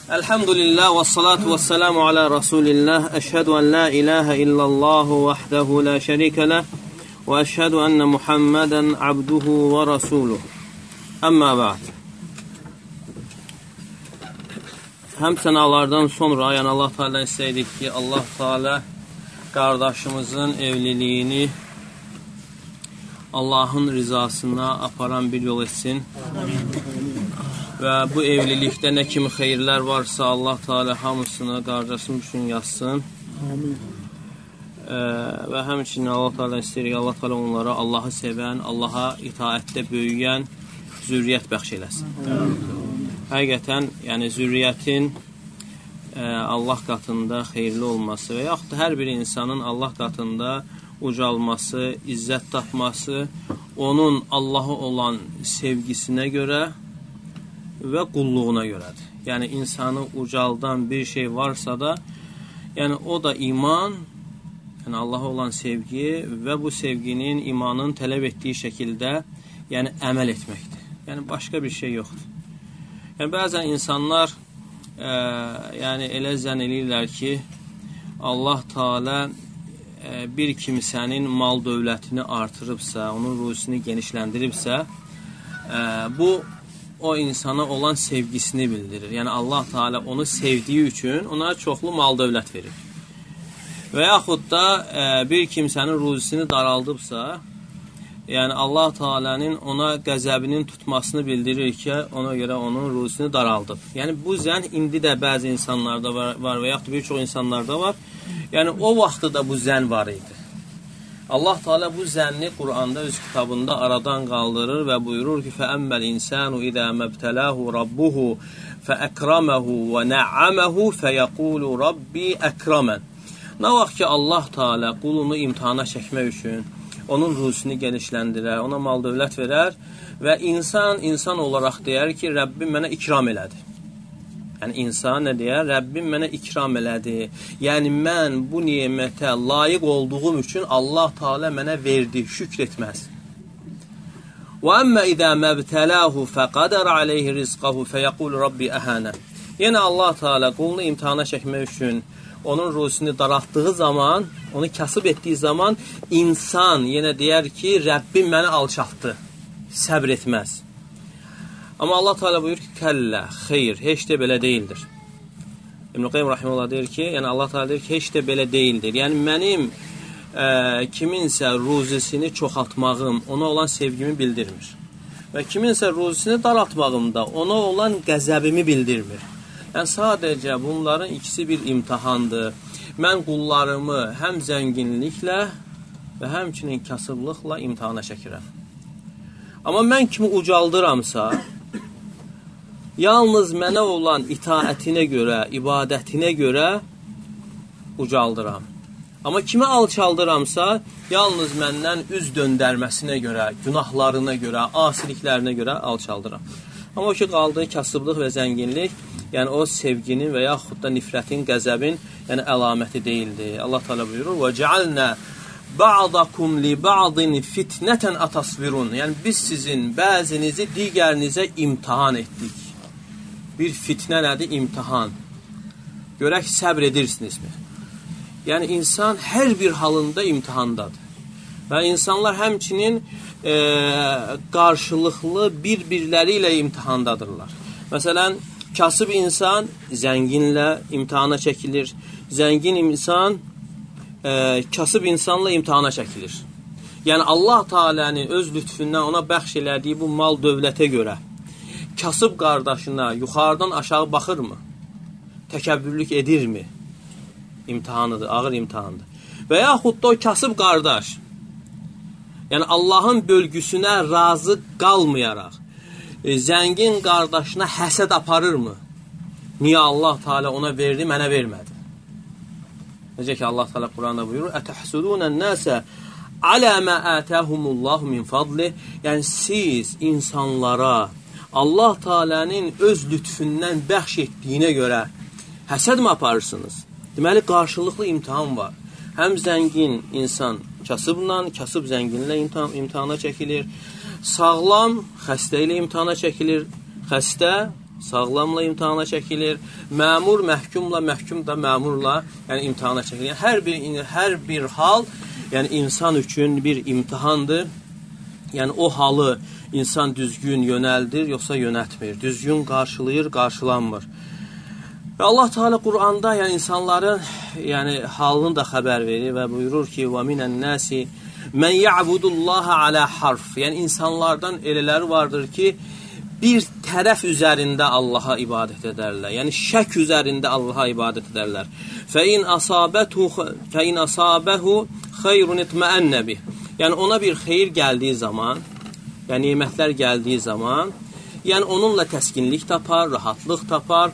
Elhamdülillah və salatu və selamu alə Rasulillah. Əşhədu ən la ilahə illallahu vəhdəhu la şərikə ləh və əşhədu ənə Muhammədən abduhu və rasuluhu. Əmmə bə'd. Həm sənalardan sonra Allah Teala istəyirdik ki, Allah Teala qardaşımızın evliliyini Allahın rizasına aparan bir yol etsin. Və bu evlilikdə nə kimi xeyirlər varsa Allah Teala hamısını qardaşım üçün yazsın. Və həmçinin Allah Teala istəyir ki, Allah Teala onlara Allahı sevən, Allaha itaətdə böyüyən zürriyyət bəxş eləsin. Həqiqətən, yəni zürriyyətin Allah qatında xeyirli olması və yaxud da hər bir insanın Allah qatında ucalması, izzət tapması onun Allah'a olan sevgisinə görə və qulluğuna görədir. Yəni, insanı ucaldan bir şey varsa da, yəni o da iman, yəni Allaha olan sevgi və bu sevginin imanın tələb etdiyi şəkildə, yəni əməl etməkdir. Yəni, başqa bir şey yoxdur. Yəni, bəzən insanlar yəni elə zənn edirlər ki, Allah Teala bir kimsənin mal dövlətini artırıbsa, onun ruhusunu genişləndiribsə, bu o insana olan sevgisini bildirir. Yəni Allah Teala onu sevdiyi üçün ona çoxlu mal dövlət verir. Və yaxud da bir kimsənin ruzisini daraldıbsa, yəni Allah Teala'nın ona qəzəbinin tutmasını bildirir ki, ona görə onun ruzisini daraldıb. Yəni bu zənn indi də bəzi insanlarda var və yaxud da bir çox insanlarda var. Yəni o vaxtda da bu zənn var idi. Allah Teala bu zənni Qur'anda öz kitabında aradan qaldırır və buyurur ki, فَأَمَّ الْاِنْسَانُ اِذَا مَبْتَلَاهُ رَبُّهُ فَأَكْرَمَهُ وَنَعَّمَهُ فَيَقُولُ رَبِّي أَكْرَمَنْ. Nə vaxt ki, Allah Teala qulunu imtihana çəkmək üçün onun ruhusunu genişləndirər, ona mal dövlət verər və insan olaraq deyər ki, Rəbbim mənə ikram elədi. Yəni, insan nə deyər? Rəbbim mənə ikram elədi. Yəni, mən bu nimətə layiq olduğum üçün Allah Teala mənə verdi, şükr etməz. وَأَمَّا إِذَا مَبْتَلَاهُ فَقَدَرَ عَلَيْهِ رِزْقَهُ فَيَقُولُ رَبِّ أَهَانَ. Yəni, Allah Teala qulunu imtihana çəkmək üçün onun ruhusunu daraltdığı zaman, onu kasıb etdiyi zaman insan yenə deyər ki, Rəbbim məni alçaltdı, səbr etməz. Amma Allah Teala buyur ki, kəllə, xeyr, heç də belə deyildir. İbn-i Qayyim Rahimullah deyir ki, yəni Allah Teala deyir ki, heç də belə deyildir. Yəni mənim kiminsə ruzisini çoxaltmağım ona olan sevgimi bildirmir. Və kiminsə ruzisini daraltmağım da ona olan qəzəbimi bildirmir. Yəni sadəcə bunların ikisi bir imtihandır. Mən qullarımı həm zənginliklə və həmçinin kasıblıqla imtihana çəkirəm. Amma mən kimi ucaldıramsa, yalnız mənə olan itaətinə görə, ibadətinə görə ucaldıram. Amma kimi alçaldıramsa, yalnız məndən üz döndərməsinə görə, günahlarına görə, asiliklərinə görə alçaldıram. Amma o ki, qaldığı kasıblıq və zənginlik, yəni o sevginin və yaxud da nifrətin, qəzəbin, yəni əlaməti deyildir. Allah Teala buyurur, وَجَعَلْنَا بَعْضَكُمْ لِبَعْضٍ فِتْنَةً أَتَصْبِرُونَ. Yəni biz sizin bəzinizi digərinizə imtihan etdik. Bir fitnə nədir? İmtihan. Görək, səbr edirsinizmi? Yəni, insan hər bir halında imtihandadır. Və insanlar həmçinin qarşılıqlı bir-birləri ilə imtihandadırlar. Məsələn, kasıb insan zənginlə imtihana çəkilir. Zəngin insan kasıb insanla imtihana çəkilir. Yəni, Allah Teala'nın öz lütfündən ona bəxş elədiyi bu mal dövlətə görə kasıb qardaşına yuxarıdan aşağı baxırmı? Təkəbbürlük edirmi? İmtihanıdır, ağır imtihandır. Və yaxud da o kasıb qardaş, yəni Allahın bölgüsünə razı qalmayaraq, zəngin qardaşına həsəd aparırmı? Niyə Allah Teala ona verdi, mənə vermədi? Necə ki, Allah Teala Quranda buyurur, Ətəhsudunən nəsə alə mə ətəhumullahu min fadli. Yəni, siz insanlara Allah Teala'nın öz lütfündən bəxş etdiyinə görə həsəd mi aparırsınız? Deməli, qarşılıqlı imtihan var. Həm zəngin insan kasıbla, kasıb zənginlə imtihana çəkilir. Sağlam xəstə ilə imtihana çəkilir. Xəstə sağlamla imtihana çəkilir. Məmur məhkumla, məhkum da məmurla, yəni imtihana çəkilir. Yəni hər bir hal, yəni insan üçün bir imtihandır. Yəni o halı insan düzgün yönəldir, yoxsa yönəltmir. Düzgün qarşılayır, qarşılanmır. Və Allah Teala Quranda yəni insanların yəni halını da xəbər verir və buyurur ki: "Və minən-nasi men ya'budullaha ala harf." Yəni insanlardan elələri vardır ki, bir tərəf üzərində Allaha ibadət edərlər. Yəni şək üzərində Allaha ibadət edərlər. Fə in asabehu xeyrun itma'anna bih. Yəni ona bir xeyir gəldiyi zaman, yəni nemətlər gəldiyi zaman, yəni onunla təskinlik tapar, rahatlıq tapar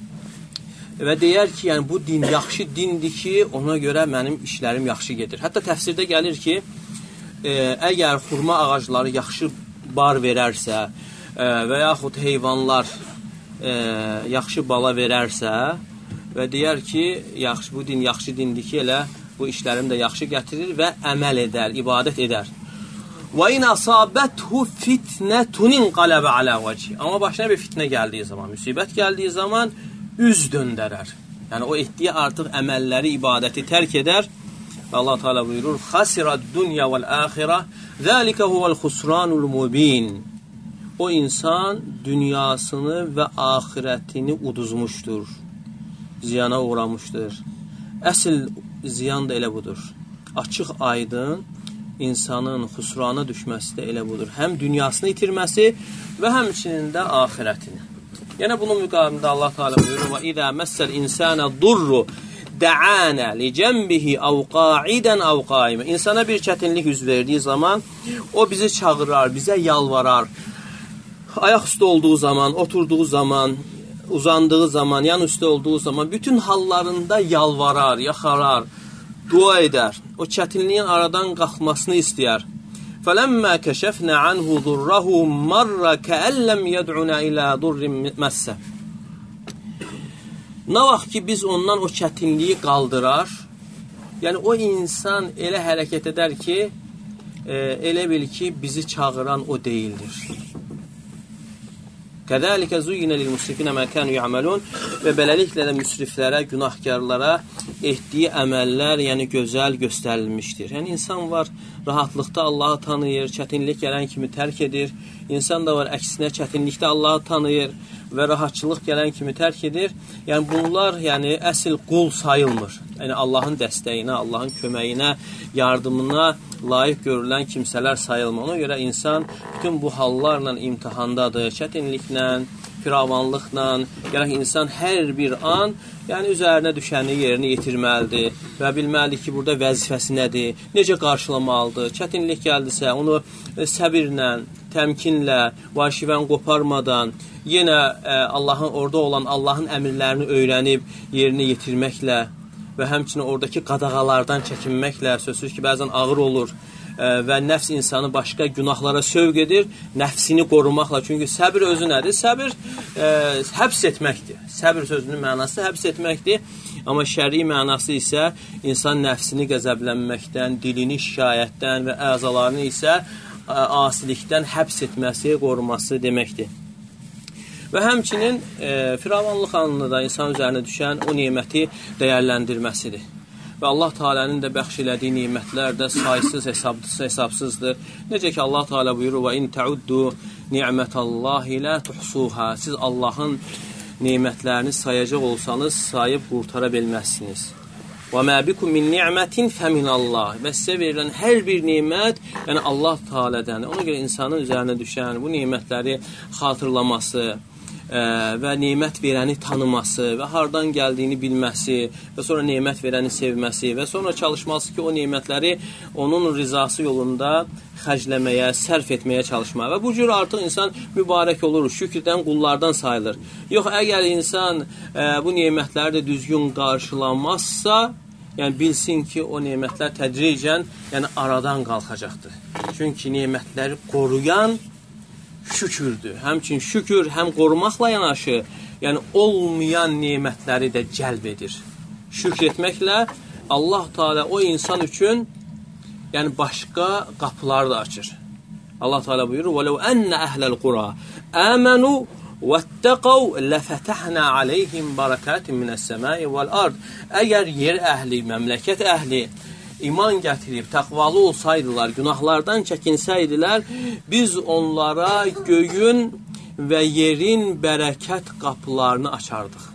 və deyər ki, yəni bu din yaxşı dindir ki, ona görə mənim işlərim yaxşı gedir. Hətta təfsirdə gəlir ki, əgər xurma ağacları yaxşı bar verərsə və yaxud heyvanlar yaxşı bala verərsə və deyər ki, bu din yaxşı dindir ki, elə bu işlərim də yaxşı gətirir və əməl edər, ibadət edər. Və in asabəthu fitnətun inqalaba ala vəcih. Amma başına bir fitnə gəldiyi zaman, müsibət gəldiyi zaman üz döndərər. Yəni o etdiyi artıq əməlləri, ibadəti tərk edər. Və Allah Teala buyurur: "Xasirad-dunya vel-axirə, zəlikə huvel-xusranul mubin." O insan dünyasını və axirətini uduzmuşdur, ziyana uğramışdır. Əsl ziyan da elə budur. Açıq, aydın insanın xusrana düşməsi də elə budur. Həm dünyasını itirməsi və həmçinin də axirətini. Yəni bunun müqabilində Allah Teala buyurur: "Və izə məssəl insana durru da'ana li cənbihi aw qa'idan aw qaima." İnsana bir çətinlik üz verdiyi zaman o bizi çağırar, bizə yalvarar. Ayaq üstə olduğu zaman, oturduğu zaman, uzandığı zaman, yan üstə olduğu zaman bütün hallarında yalvarar, yaxarar, dua edər. O çətinliyin aradan qalxmasını istəyər. فَلَمَّا كَشَفْنَا عَنْهُ ضُرَّهُ مَرَّ كَأَنْ لَمْ يَدْعُنَا إِلَى ضُرٍّ مَسَّ. Nə vaxt ki biz ondan o çətinliyi qaldırar, yəni o insan elə hərəkət edər ki, elə bil ki bizi çağıran o deyildir. Kədəlikə zuyyinə lil-musrifinə mə kənu ya'malun. Və beləliklə də müsriflərə, günahkarlara etdiyi əməllər, yəni gözəl göstərilmişdir. Yəni insan var, rahatlıqda Allahı tanıyır, çətinlik gələn kimi tərk edir. İnsan da var, əksinə çətinlikdə Allahı tanıyır və rahatçılıq gələn kimi tərk edir. Yəni bunlar yəni əsl qul sayılmır. Yəni Allahın dəstəyinə, Allahın köməyinə, yardımına layiq görülən kimsələr sayılmır. Ona görə insan bütün bu hallarla imtihandadır, çətinliklə, firavanlıqla. Gərək insan hər bir an yəni üzərinə düşəni yerini yetirməlidir və bilməlidir ki, burada vəzifəsi nədir, necə qarşılamalıdır. Çətinlik gəldisə, onu səbirlə, təmkinlə, vacibən qoparmadan, yenə Allahın orada olan Allahın əmrlərini öyrənib yerinə yetirməklə və həmçinin oradakı qadağalardan çəkinməklə, sözsüz ki, bəzən ağır olur və nəfs insanı başqa günahlara sövq edir, nəfsini qorumaqla. Çünki səbir özü nədir? Səbir həbs etməkdir. Səbir sözünün mənası həbs etməkdir. Amma şəri mənası isə insan nəfsini qəzəblənməkdən, dilini şikayətdən və əzalarını isə asilikdən həbs etməsi, qoruması deməkdir. Və həmçinin firavanlıq anında da insan üzərinə düşən o neməti dəyərləndirməsidir. Və Allah Teala'nın da bəxş elədiyi nemətlər də saysız, hesabsızdır. Necə ki Allah Teala buyurur: "Və in ta'uddu ni'metallahi la tuhsuha." Siz Allahın nemətlərini sayacaq olsanız, sayıb qurtara bilməzsiniz. "Və ma bikum min ni'metin feminallah." Və sizə verilən hər bir nemət, yəni Allah Teala'dan. Ona görə insanın üzərinə düşən bu nemətləri xatırlaması və nemət verəni tanıması və hardan gəldiyini bilməsi və sonra nemət verəni sevməsi və sonra çalışması ki, o nemətləri onun rizası yolunda xərcləməyə, sərf etməyə çalışmağa və bu cür artıq insan mübarək olur, şükrdən, qullardan sayılır. Yox, əgər insan bu nemətləri də düzgün qarşılamazsa, yəni bilsin ki, o nemətlər tədricən yəni aradan qalxacaqdır. Çünki nemətləri qoruyan şükürdür. Həmçin şükür həm qorumaqla yanaşı, yəni olmayan nemətləri də cəlb edir. Şükr etməklə Allah Teala o insan üçün yəni başqa qapıları da açır. Allah Teala buyurur: "Və ləv enne əhlel qura amanu وَاتَّقَوْا لَفَتَحْنَا عَلَيْهِمْ بَرَكَاتٍ مِنَ السَّمَاءِ وَالْأَرْضِ. Əgər yer əhli, məmləkət əhli iman gətirib, təqvalı olsaydılar, günahlardan çəkinsəydilər, biz onlara göyün və yerin bərəkət qapılarını açardıq.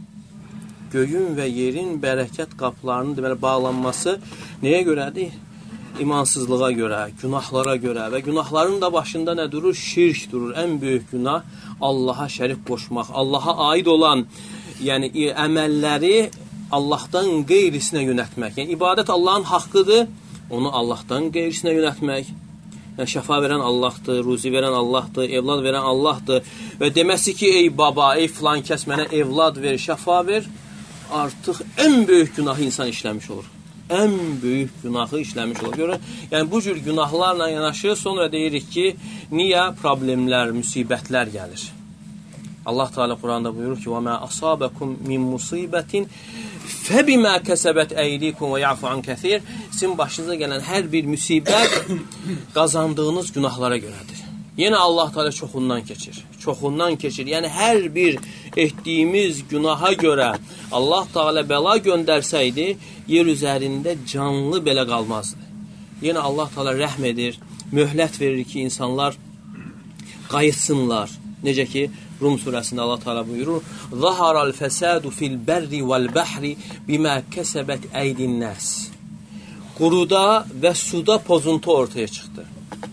Göyün və yerin bərəkət qapılarının deməli, bağlanması nəyə görədir? İmansızlığa görə, günahlara görə və günahların da başında nə durur? Şirk durur. Ən böyük günah Allaha şərik qoşmaq, Allaha aid olan yəni əməlləri Allahdan qeyrisinə yönətmək. Yəni ibadət Allahın haqqıdır, onu Allahdan qeyrisinə yönətmək. Yəni şəfa verən Allahdır, ruzi verən Allahdır, evlad verən Allahdır və deməsi ki, ey baba, ey filan kəs mənə evlad ver, şəfa ver, artıq ən böyük günahı insan işləmiş olur. Ən böyük günahı işləmiş olur. Görün, yəni bu cür günahlarla yanaşı sonra deyirik ki, niyə problemlər, müsibətlər gəlir? Allah Teala Quranda buyurur ki: "Və mə asabekum min musibetin febima kəsəbət əydikum və ya'fu an kəsir." Sizin başınıza gələn hər bir müsibət qazandığınız günahlara görədir. Yenə Allah Teala çoxundan keçir. Çoxundan keçir. Yəni hər bir etdiyimiz günaha görə Allah Teala bəla göndərsəydi, yer üzərində canlı belə qalmazdı. Yenə Allah Teala rəhm edir, möhlət verir ki, insanlar qayıtsınlar. Necə ki, Rum surəsində Allah Teala buyurur: "Zaharal fesadu fil berri vel bahri bima kasabat aydin nas." Quruda və suda pozuntu ortaya çıxdı.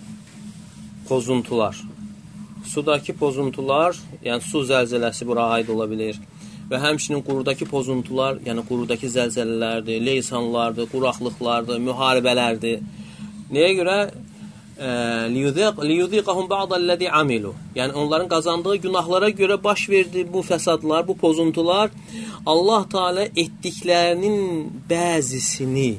Pozuntular. Sudakı pozuntular, yəni su zəlzələsi bura aid ola bilir. Və həmçinin qurudakı pozuntular, yəni qurudakı zəlzələlərdir, leysanlardır, quraqlıqlardır, müharibələrdir. Nəyə görə? لِيُذِيقَهُمْ بَعْضَ الَّذِي عَمِلُوا. Yəni onların qazandığı günahlara görə baş verdi bu fəsadlar, bu pozuntular. Allah Teala etdiklərinin bəzisini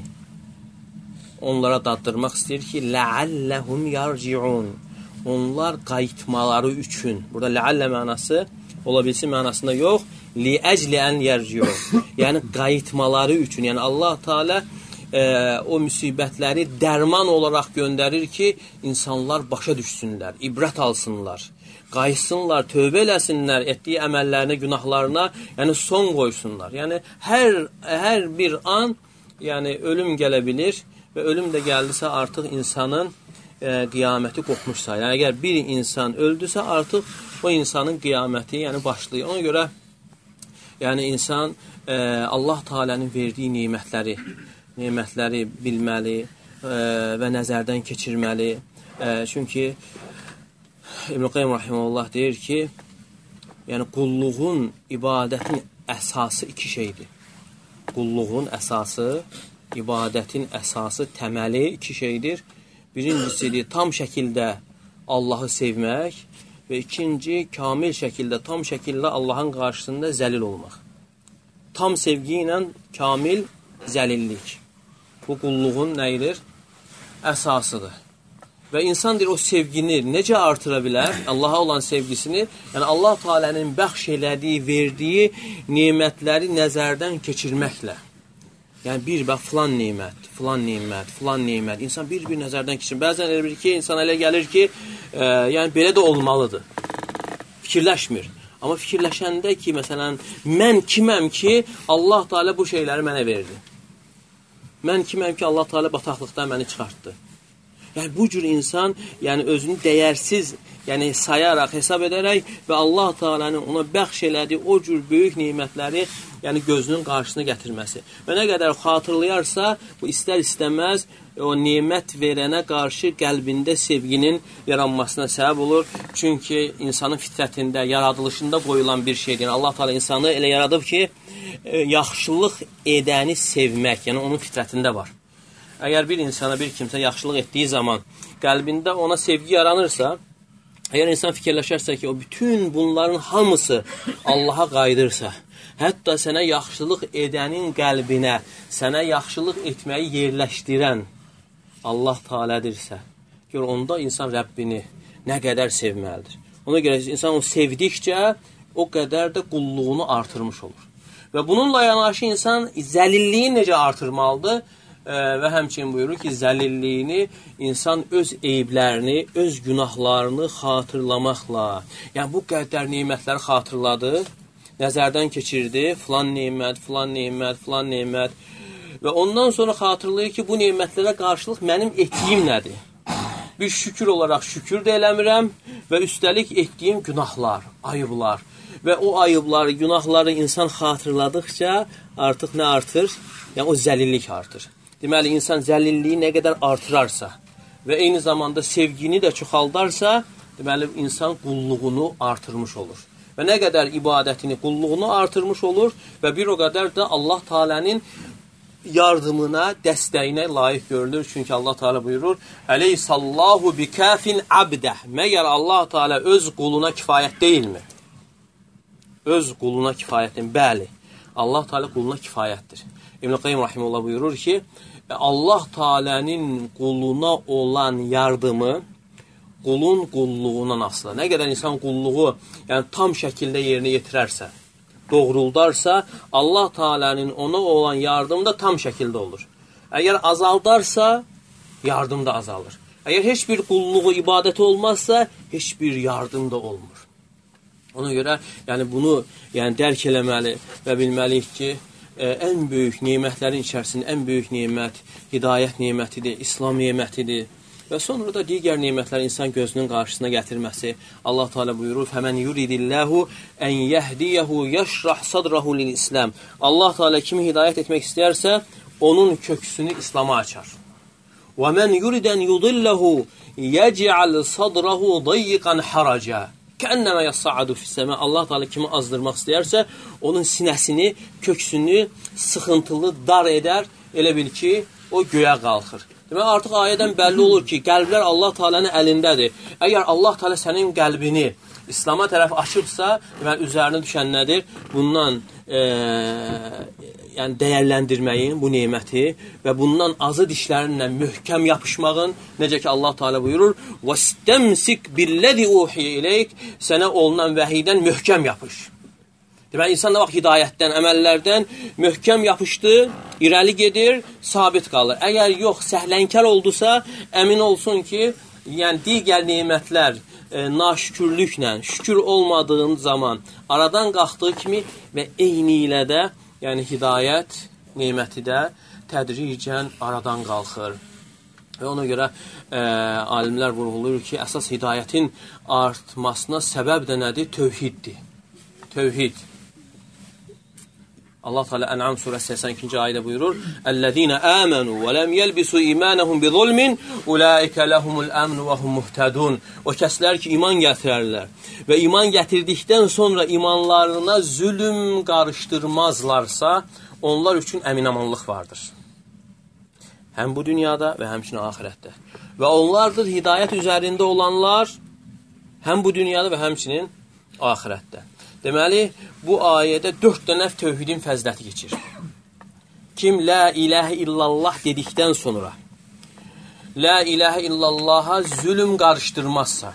onlara daddırmaq istəyir ki, لَعَلَّهُمْ يَرْجِعُونَ. Onlar qayıtmaları üçün. Burada لَعَلَّ mənası ola bilsin mənasında yox. لِأَجْلِ أَنْ يَرْجِعُونَ. Yəni qayıtmaları üçün. Yəni Allah Teala o müsibətləri dərman olaraq göndərir ki, insanlar başa düşsünlər, ibrət alsınlar, qayıtsınlar, tövbə eləsinlər, etdiyi əməllərinə, günahlarına, yəni son qoysunlar. Yəni hər bir an yəni ölüm gələ bilir və ölüm də gəldisə artıq insanın qiyaməti qopmuşsa. Yəni əgər bir insan öldüsə artıq o insanın qiyaməti yəni başlayır. Ona görə yəni insan Allah Teala'nın verdiyi nemətləri bilməli və nəzərdən keçirməli. Çünki İbn Qayyim rahimehullah deyir ki, yəni qulluğun, ibadətin əsası iki şeydir. Qulluğun əsası, ibadətin əsası, təməli iki şeydir. Birincisi tam şəkildə Allahı sevmək və ikinci kamil şəkildə, tam şəkildə Allahın qarşısında zəlil olmaq. Tam sevgi ilə kamil zəlillik. Bu qulluğun nəyidir? Əsasıdır. Və insan deyir, o sevgini necə artıra bilər? Allaha olan sevgisini, yəni Allah Teala'nın bəxş elədiyi, verdiyi nemətləri nəzərdən keçirməklə. Yəni bir bax, filan nemət, filan nemət, filan nemət. İnsan bir-bir nəzərdən keçirir. Bəzən elə bir ki, insan elə gəlir ki, yəni belə də olmalıdır. Fikirləşmir. Amma fikirləşəndə ki, məsələn, mən kiməm ki, Allah Teala bu şeyləri mənə verdi? Mən kiməm ki, Allah Teala bataqlıqdan məni çıxartdı? Yəni bu cür insan, yəni özünü dəyərsiz, yəni sayaraq, hesab edərək və Allah Teala'nın ona bəxş elədiyi o cür böyük nemətləri, yəni gözünün qarşısına gətirməsi. Və nə qədər xatırlayarsa, bu istər-istəməz o nemət verənə qarşı qəlbində sevginin yaranmasına səbəb olur. Çünki insanın fitrətində, yaradılışında qoyulan bir şeydir. Yəni Allah Teala insanı elə yaradıb ki, yaxşılıq edəni sevmək, yəni onun fitrətində var. Əgər bir insana, bir kimsə yaxşılıq etdiyi zaman qəlbində ona sevgi yaranırsa, əgər insan fikirləşərsə ki, o bütün bunların hamısı Allaha qayıdırsa, hətta sənə yaxşılıq edənin qəlbinə, sənə yaxşılıq etməyi yerləşdirən Allah Teala'dirsə, gör onda insan Rəbbini nə qədər sevməlidir. Ona görə insan o sevdikcə o qədər də qulluğunu artırmış olur. Və bununla yanaşı insan zəlilliyi necə artırmalıdır? və həmçinin buyurur ki, zəlilliyini insan öz eyblərini, öz günahlarını xatırlamaqla, yəni bu qədər nemətləri xatırladı, nəzərdən keçirdi, filan nemət, filan nemət, filan nemət və ondan sonra xatırlayır ki, bu nemətlərə qarşılıq mənim etdiyim nədir? Bir şükür olaraq şükür də eləmirəm və üstəlik etdiyim günahlar, ayıblar və o ayıbları, günahları insan xatırladıqca artıq nə artır? Yəni o zəlillik artır. Deməli, insan zəlilliyi nə qədər artırarsa və eyni zamanda sevgini də çoxaldarsa, deməli, insan qulluğunu artırmış olur. Və nə qədər ibadətini, qulluğunu artırmış olur və bir o qədər də Allah Teala'nın yardımına, dəstəyinə layiq görülür. Çünki Allah Teala buyurur, Əleyhissallahu bikafin abdah. Məgər Allah Teala öz quluna kifayət deyilmi? Öz quluna kifayətdir. Bəli, Allah Teala quluna kifayətdir. İbn-i Qayyim Rahimullah buyurur ki, Allah Teala'nın quluna olan yardımı qulun qulluğundan asılı. Nə qədər insan qulluğu yəni tam şəkildə yerinə yetirərsə, doğruldarsa, Allah Teala'nın ona olan yardımı da tam şəkildə olur. Əgər azaldarsa, yardım da azalır. Əgər heç bir qulluğu, ibadəti olmazsa, heç bir yardım da olmur. Ona görə yəni bunu yəni dərk eləməli və bilməliyik ki, ən böyük nemətlərin içərisində ən böyük nemət hidayət nemətidir, İslam nemətidir. Və sonra da digər nemətlər insan gözünün qarşısına gətirməsi. Allah Teala buyurur: "Fəmən yuridillahu en yehdiyehu yəşrah sadrahu lil-İslam." Allah Teala kimi hidayət etmək istəyərsə, onun köksünü İslam'a açar. "Və men yuridən yudillahu yec'al sadrahu dayyiqan haraca." Kənnəmə yəssa'adu fis-səmə. Allah Teala kimi azdırmaq istəyərsə, onun sinəsini, köksünü sıxıntılı, dar edər. Elə bil ki, o göyə qalxır. Demək, artıq ayədən bəlli olur ki, qəlblər Allah Teala'nın əlindədir. Əgər Allah Teala sənin qəlbini İslam'a tərəf açıbsa, demək, üzərinə düşən nədir? Bundan yəni dəyərləndirməyin bu neməti və bundan azı dişlərinlə möhkəm yapışmağın, necə ki Allah Teala buyurur: "Vastamsik billezî uhiye ileyk." Sənə olunan vəhiydən möhkəm yapış. Deməli, insan da bax hidayətdən, əməllərdən möhkəm yapışdı, irəli gedir, sabit qalır. Əgər yox, səhlənkar oldusa, əmin olsun ki, yəni digər nemətlər naşükürlüklə, şükür olmadığın zaman aradan qalxdığı kimi və eyni ilə də, yəni hidayət neməti də tədricən aradan qalxır. Və ona görə alimlər vurğulayır ki, əsas hidayətin artmasına səbəb də nədir? Tövhiddir. Tövhid. Allah Teala En'am surəsi 82-ci ayədə buyurur: "Ellezîne âmenû ve lem yelbisû îmânehum bizulmin ulaika lehumul emnu ve hum muhtedun." O kəslər ki, iman gətirərlər və iman gətirdikdən sonra imanlarına zülm qarışdırmazlarsa, onlar üçün əminamanlıq vardır. Həm bu dünyada və həmçinin axirətdə. Və onlardır hidayət üzərində olanlar həm bu dünyada və həmçinin axirətdə. Deməli, bu ayədə 4 dənə tövhidin fəziləti keçir. Kim la ilahə illallah dedikdən sonra la ilahə illallaha zülm qarışdırmazsa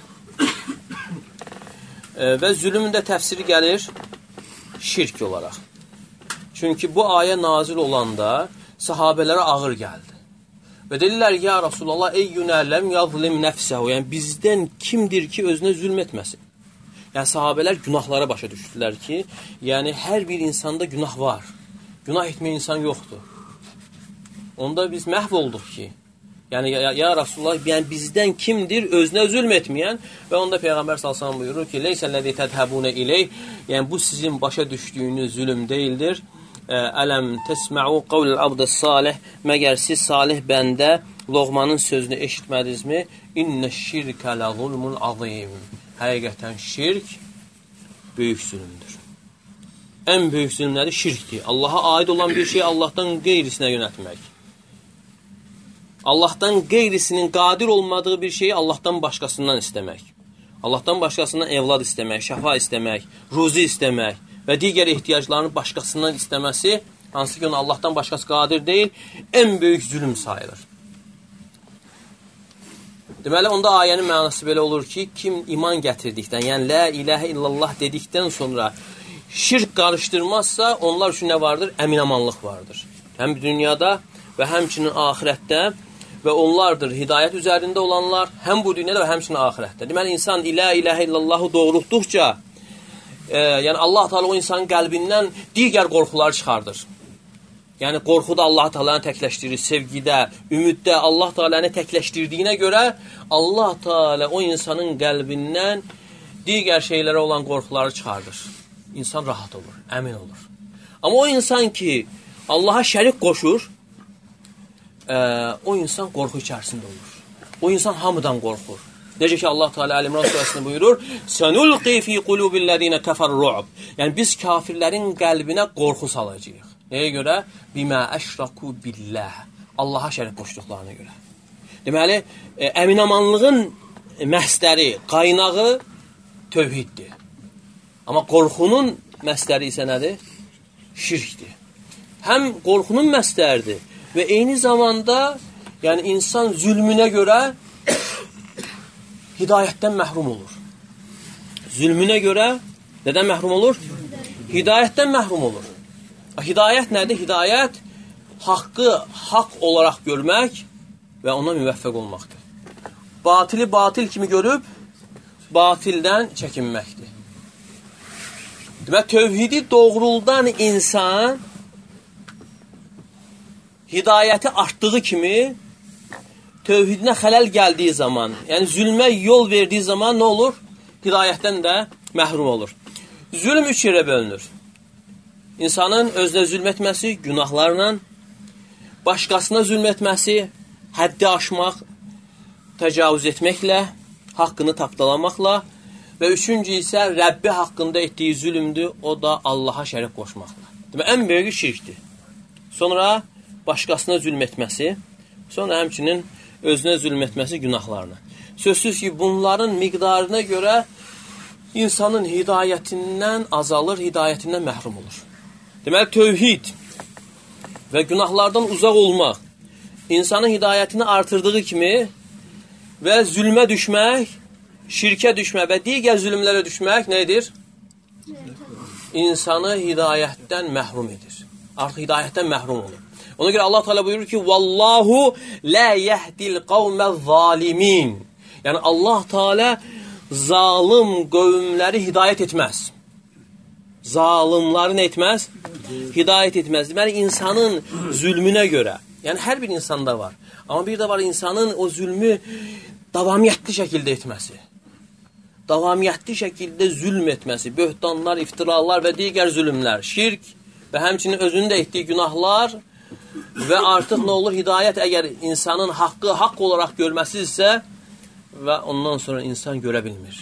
və zülmün də təfsiri gəlir şirk olaraq. Çünki bu ayə nazil olanda sahabələrə ağır gəldi. Və dedilər: "Ya Rasulullah, eyyunə lem yazlim nəfsəhu." Yəni, bizdən kimdir ki, özünə zülm etməsin? Yəni, sahabələr günahlara başa düşdülər ki, yəni, hər bir insanda günah var. Günah etməyən insan yoxdur. Onda biz məhv olduq ki, yəni, ya Rasulullah, yəni, bizdən kimdir özünə zülm etməyən? Və onda Peyğəmbər sallallahu buyurur ki, "Leysəl-ləzî tədhəbunə ileyh." Yəni, bu sizin başa düşdüyünüz zülm deyildir. "Ələm təsmə'u qavlul abdəs salih." Məgər siz salih bəndə Loğmanın sözünü eşitmədinizmi? "İnneş-şirkə lezulmun azim." Həqiqətən şirk böyük zülmdür. Ən böyük zülm nədir? Şirkdir. Allaha aid olan bir şeyi Allahdan qeyrisinə yönətmək. Allahdan qeyrisinin qadir olmadığı bir şeyi Allahdan başqasından istəmək. Allahdan başqasından evlad istəmək, şəfa istəmək, ruzi istəmək və digər ehtiyaclarını başqasından istəməsi, hansı ki, onu Allahdan başqası qadir deyil, ən böyük zülm sayılır. Deməli, onda ayənin mənası belə olur ki, kim iman gətirdikdən, yəni la ilahə illallah dedikdən sonra şirk qarışdırmazsa, onlar üçün nə vardır? Əminamanlıq vardır. Həm dünyada və həmçinin axirətdə və onlardır hidayət üzərində olanlar, həm bu dünyada və həmçinin axirətdə. Deməli, insan ilə iləhə illallahı doğrultduqca, yəni Allah Teala o insanın qəlbindən digər qorxuları çıxardır. Yəni, qorxu da Allah Teala'nı təkləşdirir, sevgidə, ümiddə Allah Teala'nı təkləşdirdiyinə görə Allah Teala o insanın qəlbindən digər şeylərə olan qorxuları çıxardır. İnsan rahat olur, əmin olur. Amma o insan ki, Allaha şərik qoşur, o insan qorxu içərisində olur. O insan hamıdan qorxur. Necə ki, Allah Teala Əl-İmran surəsində buyurur, "Sənulqi fi qulubillezina kafarru'b." Yəni biz kafirlərin qəlbinə qorxu salacağıq. Nəyə görə? Bimə əşraku billah. Allaha şərik qoşduqlarına görə. Deməli, əminamanlığın məsdəri, qaynağı tövhiddir. Amma qorxunun məsdəri isə nədir? Şirkdir. Həm qorxunun məsdəridir və eyni zamanda yəni insan zülmünə görə hidayətdən məhrum olur. Zülmünə görə nədən məhrum olur? Hidayətdən məhrum olur. Hidayət nədir? Hidayət haqqı haqq olaraq görmək və ona müvəffəq olmaqdır. Batili batil kimi görüb batildən çəkinməkdir. Demək, tövhidi doğruldan insan hidayəti artdığı kimi tövhidinə xələl gəldiyi zaman, yəni zülmə yol verdiyi zaman nə olur? Hidayətdən də məhrum olur. Zülm 3 yerə bölünür. İnsanın özünə zülm etməsi günahlarla, başqasına zülm etməsi, həddi aşmaq, təcavüz etməklə, haqqını tapdalamaqla və üçüncü isə Rəbbi haqqında etdiyi zülmdür, o da Allaha şərik qoşmaqla. Demək, ən böyüyü şirkdir. Sonra başqasına zülm etməsi, sonra həmçinin özünə zülm etməsi günahlarına. Sözsüz ki, bunların miqdarına görə insanın hidayətindən azalır, hidayətindən məhrum olur. Deməli, tövhid və günahlardan uzaq olmaq insanın hidayətini artırdığı kimi və zülmə düşmək, şirkə düşmək və digər zülmlərə düşmək nədir? İnsanı hidayətdən məhrum edir. Artıq hidayətdən məhrum olur. Ona görə Allah Teala buyurur ki, "Vallahu la yahdil qavmez-zalimin." Yəni Allah Teala zalim qövmləri hidayət etməz. Zalimləri nə etməz? Hidayət etməz. Deməli, insanın zülmünə görə, yəni hər bir insanda var. Amma bir də var insanın o zülmü davamiyyətli şəkildə etməsi. Davamiyyətli şəkildə zülm etməsi, böhtanlar, iftiralar və digər zülmlər, şirk və həmçinin özünün də etdiyi günahlar və artıq nə olur? Hidayət əgər insanın haqqı haqq olaraq görməsizsə və ondan sonra insan görə bilmir.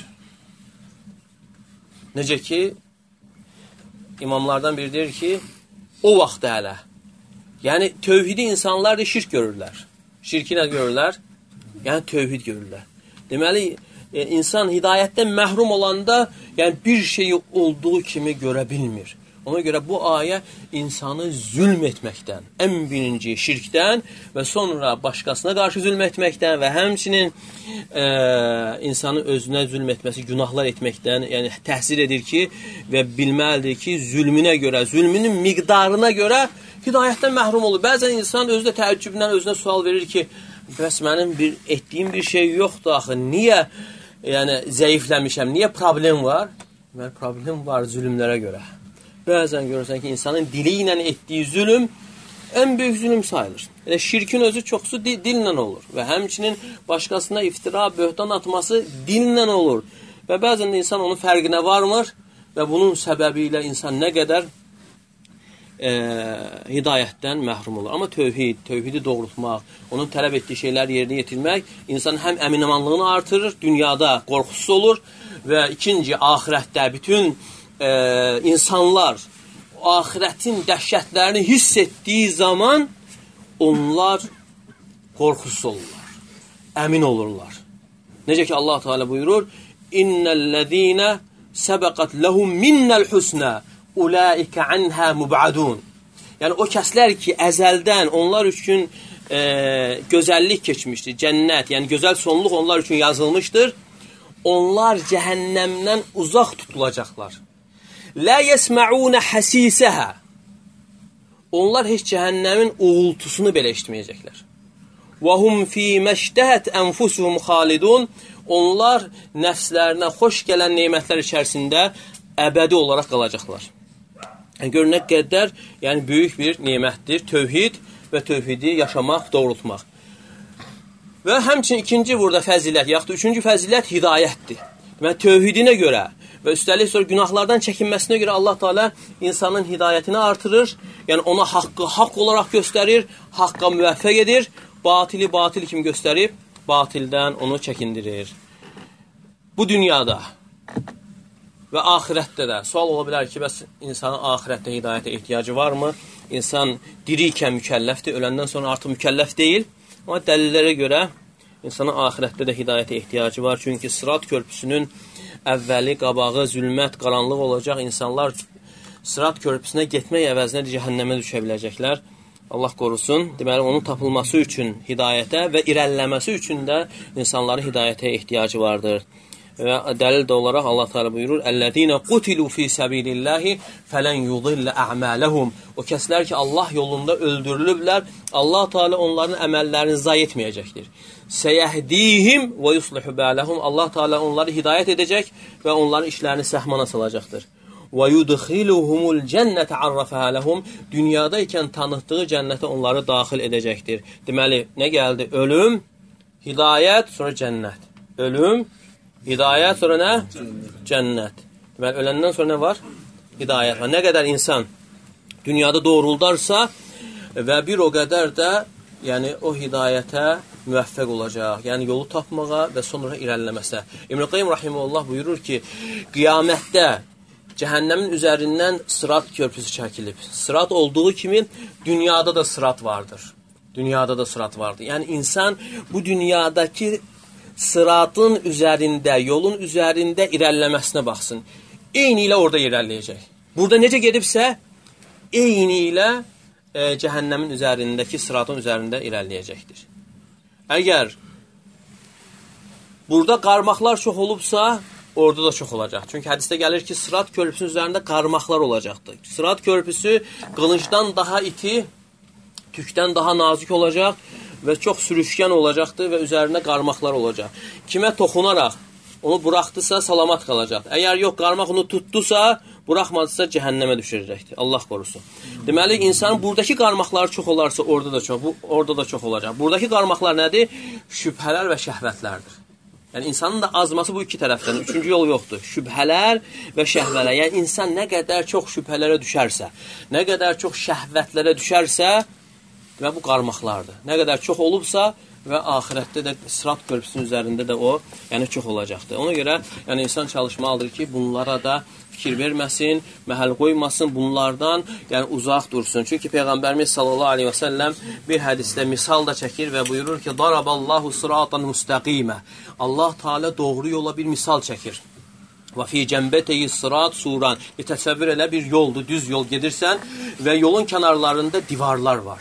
Necə ki, imamlardan biri deyir ki, o vaxt hələ, yəni tövhidi insanlar da şirk görürlər. Şirki nə görürlər? Yəni tövhid görürlər. Deməli, insan hidayətdən məhrum olanda, yəni bir şeyi olduğu kimi görə bilmir. Ona görə bu ayə insanı zülm etməkdən, ən birinci şirkdən və sonra başqasına qarşı zülm etməkdən və həmçinin insanı özünə zülm etməsi, günahlar etməkdən, yəni təhsil edir ki və bilməlidir ki, zülmünə görə, zülmünün miqdarına görə hidayətdən məhrum olur. Bəzən insan özü də təəccüblə özünə sual verir ki, bəs mənim etdiyim bir şey yoxdur axı, niyə yəni, zəifləmişəm, niyə problem var? Deməli, problem var zülmlərə görə. Bəzən görürsən ki, insanın dili ilə etdiyi zülm ən böyük zülm sayılır. Yəni, şirkin özü çoxsu dillə olur və həmçinin başqasına iftira, böhtan atması dillə olur. Və bəzən də insan onun fərqinə varmır və bunun səbəbi ilə insan nə qədər hidayətdən məhrum olur. Amma tövhidi doğrultmaq, onun tələb etdiyi şeyləri yerinə yetirmək insanın həm əminamanlığını artırır, dünyada qorxusuz olur və ikinci, axirətdə bütün insanlar axirətin dəhşətlərini hiss etdiyi zaman onlar qorxusuz olurlar, əmin olurlar. Necə ki Allah Teala buyurur, İnnellezîne səbəqət lehum minnel husnə ulaikə anhə mubadun. Yəni o kəslər ki əzəldən onlar üçün gözəllik keçmişdir, cənnət, yəni gözəl sonluq onlar üçün yazılmışdır. Onlar cəhənnəmdən uzaq tutulacaqlar. La yesma'un hasisəha. onlar heç cəhənnəmin uğultusunu belə eşitməyəcəklər. وَهُمْ فِي مَشْتَهَتْ أَنْفُسُهُمْ خَالِدُونَ Onlar nəfslərinə xoş gələn nemətlər içərisində əbədi olaraq qalacaqlar. Gör nə qədər böyük bir nemətdir tövhid və tövhidi yaşamaq, doğrultmaq. Və həmçinin ikinci burada fəzilət, yaxud üçüncü fəzilət hidayətdir. Deməli, tövhidinə görə və üstəlik sonra günahlardan çəkinməsinə görə Allah Teala insanın hidayətini artırır. Yəni ona haqqı haqq olaraq göstərir, haqqa müvəffəq edir, batili batil kimi göstərib, batildən onu çəkindirir. Bu dünyada və axirətdə də sual ola bilər ki, bəs insanın axirətdə hidayətə ehtiyacı varmı? İnsan dirikən mükəlləfdir, öləndən sonra artıq mükəlləf deyil. Amma dəlillərə görə insanın axirətdə də hidayətə ehtiyacı var. Çünki Sırat körpüsünün əvvəli, qabağı, zülmət, qaranlıq olacaq. İnsanlar Sırat körpüsünə getmək əvəzinə cəhənnəmə düşə biləcəklər. Allah qorusun. Deməli, onun tapılması üçün hidayətə və irəliləməsi üçün də insanların hidayətə ehtiyacı vardır. Və dəlil də olaraq Allah Teala buyurur: "Ellezine qutilu fi sabilillahi falan yudilla a'malahum." O kəslər ki, Allah yolunda öldürülüblər, Allah Teala onların əməllərini zayi etməyəcəkdir. "Seyahdihim və yuslihu balahum." Allah Teala onları hidayət edəcək və onların işlərini səhmana salacaqdır. "Və yudkhiluhumul cennete arrafaha lahum." Dünyada ikən tanıtdığı cənnətə onları daxil edəcəkdir. Deməli, nə gəldi? Ölüm, hidayət, sonra cənnət. Ölüm, hidayət, sonra nə? Cənnət. Deməli, öləndən sonra nə var? Hidayət var. Nə qədər insan dünyada doğruldarsa və bir o qədər də o hidayətə müvəffəq olacaq. Yəni, yolu tapmağa və sonra irəliləməsə. İbn Qayyim rahimehullah buyurur ki, qiyamətdə cəhənnəmin üzərindən Sırat körpüsü çəkilib. Sırat olduğu kimi dünyada da Sırat vardır. Dünyada da Sırat vardır. Yəni, insan bu dünyadakı Sıratın üzərində, yolun üzərində irəliləməsinə baxsın. Eyni ilə orada irəliləyəcək. Burada necə gedibsə, eyni ilə cəhənnəmin üzərindəki Sıratın üzərində irəliləyəcəkdir. Əgər burada qarmaqlar çox olubsa, orada da çox olacaq. Çünki hədisdə gəlir ki, Sırat körpüsünün üzərində qarmaqlar olacaqdır. Sırat körpüsü qılıncdan daha iti, tükdən daha nazik olacaq və çox sürüşkən olacaqdır və üzərində qarmaqlar olacaq. Kimə toxunaraq onu buraxdısa salamat qalacaq. Əgər yox, qarmaq onu tutdusa, buraxmadısa cəhənnəmə düşürəcəkdir. Allah qorusun. Deməli, insanın buradakı qarmaqları çox olarsa orada da çox olacaq. Buradakı qarmaqlar nədir? Şübhələr və şəhvətlərdir. Yəni, insanın da azması bu iki tərəfdən. Üçüncü yol yoxdur. Şübhələr və şəhvələr. Yəni, insan nə qədər çox şübhələrə düşərsə, nə qədər çox şəhvətlərə düşərsə, demək, bu qarmaqlardır. Nə qədər çox olubsa və axirətdə də Sırat körpüsünün üzərində də o, çox olacaqdır. Ona görə, insan çalışmalıdır ki, bunlara da fikir verməsin, məhəl qoymasın, bunlardan uzaq dursun. Çünki Peyğəmbərimiz sallallahu aleyhi və səlləm bir hədisdə misal da çəkir və buyurur ki, "Daraballahu sıratan müstəqimə." Allah Teala doğru yola bir misal çəkir. "Və fi cənbəteyi sırat suran." Təsəvvür elə bir yoldur, düz yol gedirsən və yolun kənarlarında divarlar var.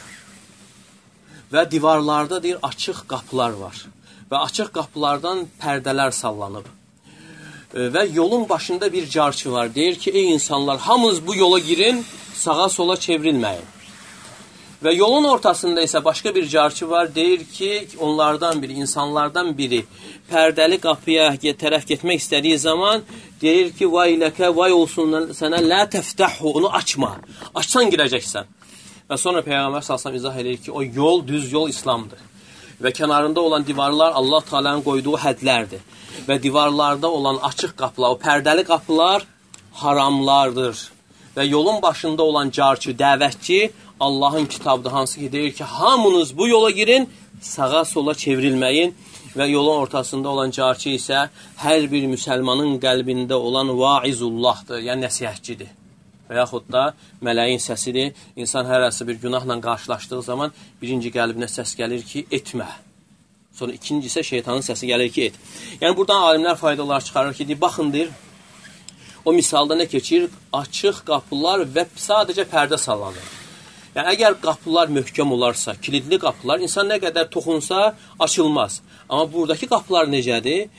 Və divarlarda açıq qapılar var. Və açıq qapılardan pərdələr sallanıb. Və yolun başında bir carçı var. Deyir ki, ey insanlar, hamınız bu yola girin, sağa sola çevrilməyin. Və yolun ortasında isə başqa bir carçı var. Deyir ki, insanlardan biri pərdəli qapıya tərəf getmək istədiyi zaman deyir ki, vay ləkə, vay olsun sənə, lə təftəhu, onu açma. Açsan girəcəksən. Və sonra Peyğəmbər sallallahu izah edir ki, o yol, düz yol İslamdır. Və kənarında olan divarlar Allah Teala'nın qoyduğu hədlərdir. Və divarlarda olan açıq qapılar, o pərdəli qapılar haramlardır. Və yolun başında olan carçı, dəvətçi Allahın kitabıdır, hansı ki deyir ki, hamınız bu yola girin, sağa sola çevrilməyin. Və yolun ortasında olan carçı isə hər bir müsəlmanın qəlbində olan vaizullahdır, yəni nəsihətçidir. Və yaxud da mələyin səsidir. İnsan hər hansı bir günahla qarşılaşdığı zaman birinci qəlbinə səs gəlir ki, etmə. Sonra ikinci isə şeytanın səsi gəlir ki, et. Yəni, buradan alimlər faydalar çıxarır ki, baxın, deyir, o misalda nə keçir? Açıq qapılar və sadəcə pərdə sallanır. Yəni, əgər qapılar möhkəm olarsa, kilidli qapılar, insan nə qədər toxunsa açılmaz. Amma buradakı qapılar necədir?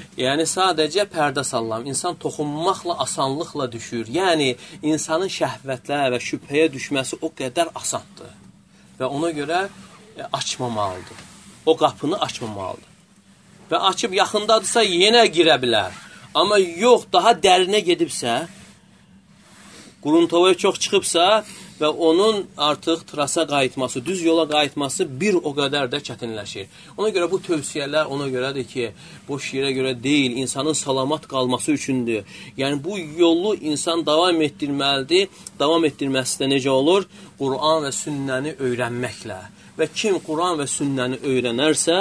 Yəni, sadəcə pərdə sallam. İnsan toxunmaqla, asanlıqla düşür. Yəni, insanın şəhvətlə və şübhəyə düşməsi o qədər asandır. Və ona görə açmamalıdır. O qapını açmamalıdır. Və açıb yaxındadırsa yenə girə bilər. Amma yox, daha dərinə gedibsə, quruntovaya çox çıxıbsa və onun artıq trasa qayıtması, düz yola qayıtması bir o qədər də çətinləşir. Ona görə bu tövsiyələr ona görədir ki, boş yerə görə deyil, insanın salamat qalması üçündür. Yəni, bu yolu insan davam etdirməlidir. Davam etdirməsi də necə olur? Quran və sünnəni öyrənməklə. Və kim Quran və sünnəni öyrənərsə,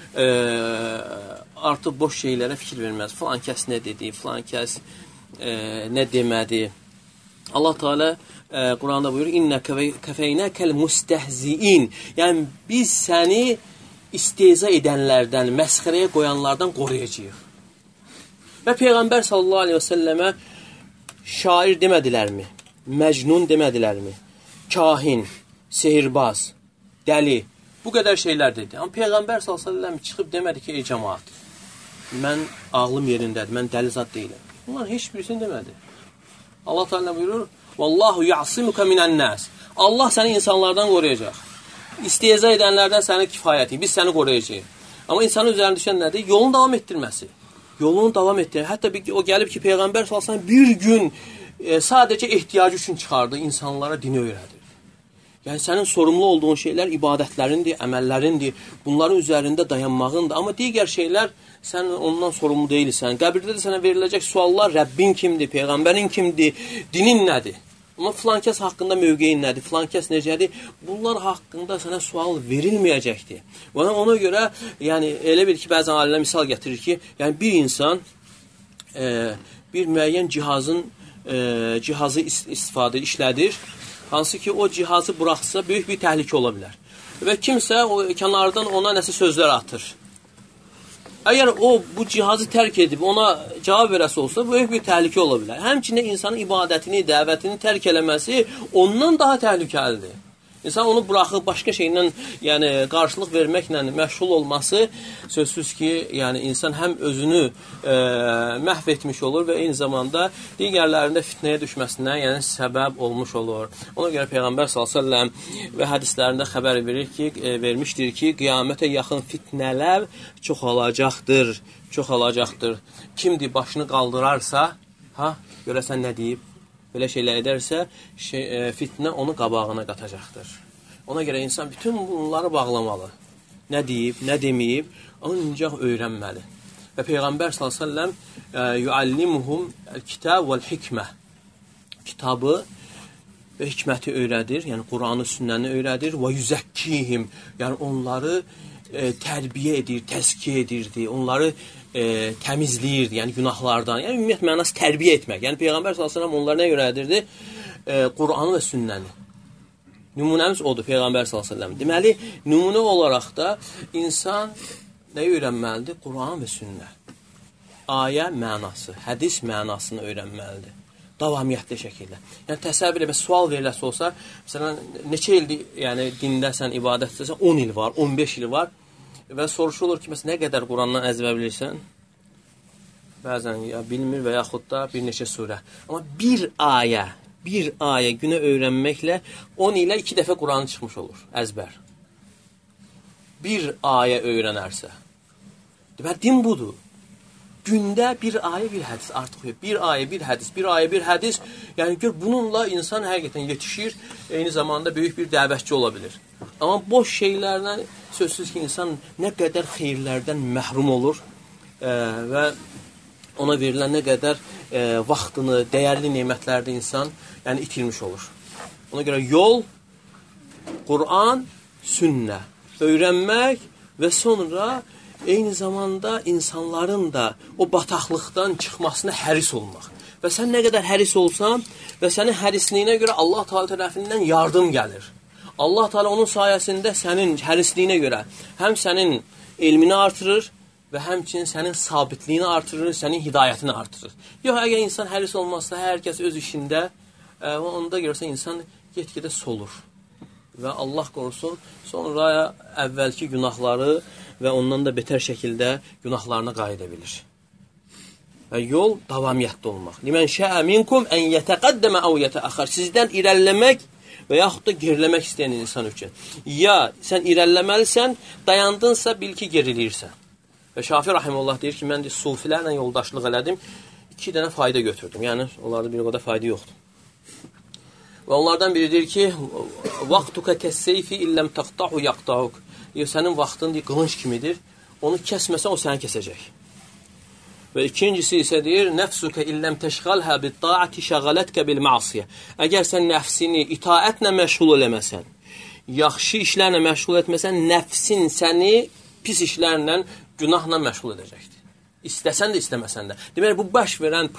artıq boş şeylərə fikir verməz. Filan kəs nə dedi, filan kəs nə demədi. Allah Teala Quranda buyurur, İnnə kəfeynəkəl müstəhziin. Yəni, biz səni istehza edənlərdən, məsxərəyə qoyanlardan qoruyacağıq. Və Peyğəmbər sallallahu aleyhi və səlləmə şair demədilərmi? Məcnun demədilərmi? Kahin, sehirbaz, dəli, bu qədər şeylər dedi. Amma Peyğəmbər sallallahu aleyhi və səlləm çıxıb demədi ki, ey cəmaat, mən ağlım yerindədir, mən dəli zat deyiləm. Bunlar heç birisini demədi. Allah Teala buyurur, Vallahu ya'simuka minən-nas. Allah səni insanlardan qoruyacaq. İstehza edənlərdən səni kifayət edir. Biz səni qoruyacağıq. Amma insanın üzərində düşən nədir? Yolunu davam etdirməsi. Yolunu davam etdirir. Hətta o gəlib ki, Peyğəmbər sallallahu bir gün sadəcə ehtiyacı üçün çıxardı, insanlara dini öyrədir. Yəni, sənin sorumlu olduğun şeylər ibadətlərindir, əməllərindir. Bunların üzərində dayanmağındır. Amma digər şeylər sən ondan sorumlu deyilsən. Qəbirdə də sənə veriləcək suallar, Rəbbin kimdir, Peyğəmbərin kimdir, dinin nədir? Amma filan kəs haqqında mövqeyin nədir, filan kəs necədir? Bunlar haqqında sənə sual verilməyəcəkdir. Ona görə, yəni, elə bil ki, bəzən alimlər misal gətirir ki, yəni, bir insan bir müəyyən cihazı istifadə işlədir, hansı ki, o cihazı buraxsa böyük bir təhlükə ola bilər. Və kimsə o kənardan ona nəsə sözlər atır. Əgər o bu cihazı tərk edib ona cavab verəsi olsa, böyük bir təhlükə ola bilər. Həmçində insanın ibadətini, dəvətini tərk eləməsi ondan daha təhlükəlidir. İnsan onu buraxıb başqa şeylə, yəni qarşılıq verməklə məşğul olması sözsüz ki, yəni insan həm özünü məhv etmiş olur və eyni zamanda digərlərində fitnəyə düşməsinə, yəni səbəb olmuş olur. Ona görə Peyğəmbər s.ə.v və hədislərində xəbər vermişdir ki, qiyamətə yaxın fitnələr çoxalacaqdır, çoxalacaqdır. Kimdir başını qaldırarsa, görəsən nə deyib? Belə şeylər edərsə, fitnə onu qabağına qatacaqdır. Ona görə insan bütün bunları bağlamalı. Nə deyib, nə deməyib, ancaq öyrənməli. Və Peyğəmbər s.ə.v yuallimuhum el-kitab vəl-hikmə. Kitabı və hikməti öyrədir, yəni Quranı, sünnəni öyrədir. Və yüzəkkihim, yəni onları tərbiyə edir, təzkiyə edirdi, onları təmizləyirdi, yəni günahlardan. Yəni ümumiyyət mənası tərbiyə etmək. Yəni Peyğəmbər s.ə.v onları nə öyrədirdi? Quranı və sünnəni. Nümunəmiz odur Peyğəmbər s.ə.v. Deməli, nümunə olaraq da insan nəyi öyrənməlidir? Quran və sünnə. Ayə mənası, hədis mənasını öyrənməlidir. Davamiyyətli şəkildə. Yəni təsəvvür edin, sual veriləsi olsa, məsələn, neçə ildir, yəni dindəsən, ibadətdəsən, 10 il var, 15 il var və soruşulur ki, məsələn, nə qədər Qurandan əzbər bilirsən? Bəzən ya bilmir və yaxud da bir neçə surə. Amma bir ayə günə öyrənməklə 10 ilə 2 dəfə Quranı çıxmış olur, əzbər. Bir ayə öyrənərsə. Deməli, din budur. Gündə bir ayə, bir hədis artıq yox. Bir ayə, bir hədis, bir ayə, bir hədis. Yəni, gör, bununla insan həqiqətən yetişir, eyni zamanda böyük bir dəvətçi ola bilir. Amma boş şeylərdən sözsüz ki, insan nə qədər xeyirlərdən məhrum olur və ona verilən nə qədər vaxtını, dəyərli nemətlərdə insan itirmiş olur. Ona görə yol, Quran, sünnə, öyrənmək və sonra eyni zamanda insanların da o bataqlıqdan çıxmasına həris olmaq. Və sən nə qədər həris olsan və sənin hərisliyinə görə Allah Teala tərəfindən yardım gəlir. Allah Teala onun sayəsində sənin hərisliyinə görə həm sənin elmini artırır və həmçinin sənin sabitliyini artırır, sənin hidayətini artırır. Yox, əgər insan həris olmazsa, hər kəs öz işində, onda görürsən insan get-gedə solur. Və Allah qorusun, sonra əvvəlki günahları və ondan da betər şəkildə günahlarına qayıda bilir. Və yol davamiyyətli olmaq. Limən şəə minkum ən yətəqəddəmə əv yətəəxər. Sizdən irəliləmək və yaxud da geriləmək istəyən insan üçün. Ya sən irəliləməlisən, dayandınsa bil ki, geriləyirsən. Və Şafi rahimehullah deyir ki, mən də sufilərlə yoldaşlıq elədim, 2 dənə fayda götürdüm. Yəni, onlarda bir o qədər fayda yoxdur. Və onlardan biri deyir ki, vaxtuka kəsseyfi illəm təqta'u yaqta'uk. Sənin vaxtın deyir, qılınc kimidir. Onu kəsməsən, o səni kəsəcək. Və ikincisi isə deyir, nəfsuka illəm təşğalhə bit-ta'ati şəğalətkə bil-ma'siyə. Əgər sən nəfsini itaətlə məşğul eləməsən, yaxşı işlərlə məşğul etməsən, nəfsin səni pis işlərlə, günahla məşğul edəcəkdir. İstəsən də, istəməsən də. Deməli, bu baş verən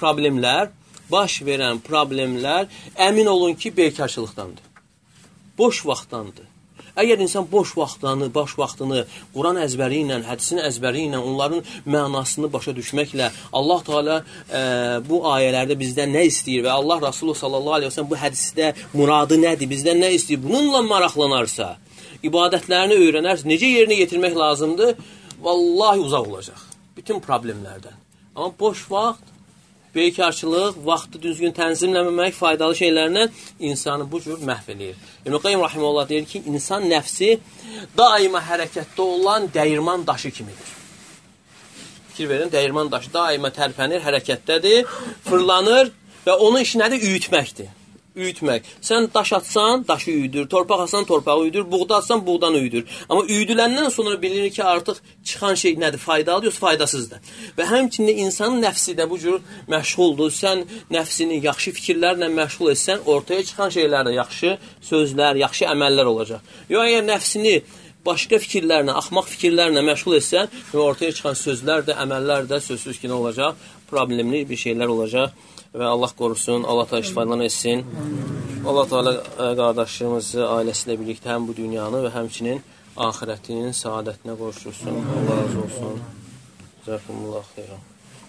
problemlər əmin olun ki, bekarçılıqdandır. Boş vaxtdandır. Əgər insan boş vaxtını Quran əzbəri ilə, hədisin əzbəri ilə, onların mənasını başa düşməklə, Allah Teala bu ayələrdə bizdən nə istəyir və Allah Rasulü sallallahu aleyhi ve sellem bu hədisdə muradı nədir, bizdən nə istəyir, bununla maraqlanarsa, ibadətlərini öyrənərsə, necə yerinə yetirmək lazımdır, vallahi uzaq olacaq bütün problemlərdən. Amma boş vaxt, bekarçılıq, vaxtı düzgün tənzimləməmək, faydalı şeylərlə insanı bu cür məhv eləyir. İbn Qayyim rahimehullah deyir ki, insan nəfsi daima hərəkətdə olan dəyirman daşı kimidir. Fikir verin, dəyirman daşı daima tərpənir, hərəkətdədir, fırlanır və onun işi nədir? Üyütməkdir. Üyütmək. Sən daş atsan, daşı üyüdür, torpaq atsan, torpağı üyüdür, buğda atsan, buğdanı üyüdür. Amma üyüdüləndən sonra bilinir ki, artıq çıxan şey nədir? Faydalıdır, yoxsa faydasızdır. Və həmçində insanın nəfsi də bu cür məşğuldur. Sən nəfsini yaxşı fikirlərlə məşğul etsən, ortaya çıxan şeylər də yaxşı sözlər, yaxşı əməllər olacaq. Yox, əgər nəfsini başqa fikirlərlə, axmaq fikirlərlə məşğul etsən, ortaya çıxan sözlər də, əməllər də sözsüz ki, nə olacaq? Problemli bir şeylər olacaq. Və Allah qorusun, Allah Teala şifalan etsin. Allah Teala qardaşlarımızı ailəsi ilə birlikdə həm bu dünyanı və həmçinin axirətinin saadətinə qoşulsun. Allah razı olsun. Cəzakumullah xeyran.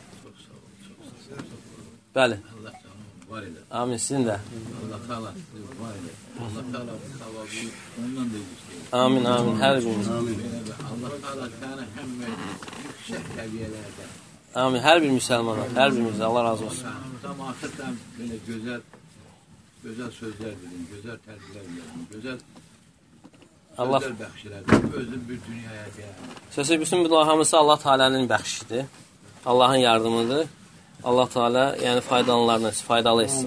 Bəli. Amin, sizin də. Allah Teala var elə. Allah Teala savabı ondan da istəyir. Amin, amin, hər biriniz. Allah Teala səni həm yüksək səviyyələrdə. Amin, hər bir müsəlmana, hər birimizə Allah razı olsun. Cəmaatdan belə gözəl sözlər dedin, gözəl tərbiyələr dedin, gözəl sözlər bəxş elədin, özün bir dünyaya deyək. Sözü bütün bu hamısı Allah Teala'nın bəxşidir, Allahın yardımıdır. Allah Teala yəni faydalanlarına faydalı etsin.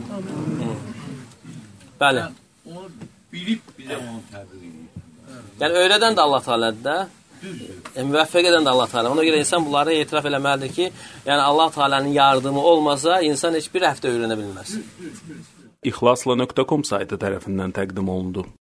Bəli. Onu bilib bizə onu təbliğ edir. Yəni öyrədən də Allah Teala'dır da. Müvəffəq edən də Allah Teala. Ona görə insan bunları etiraf eləməlidir ki, yəni Allah Teala'nın yardımı olmasa, insan heç bir həftə öyrənə bilməz. İxlasla.com saytı tərəfindən təqdim olundu.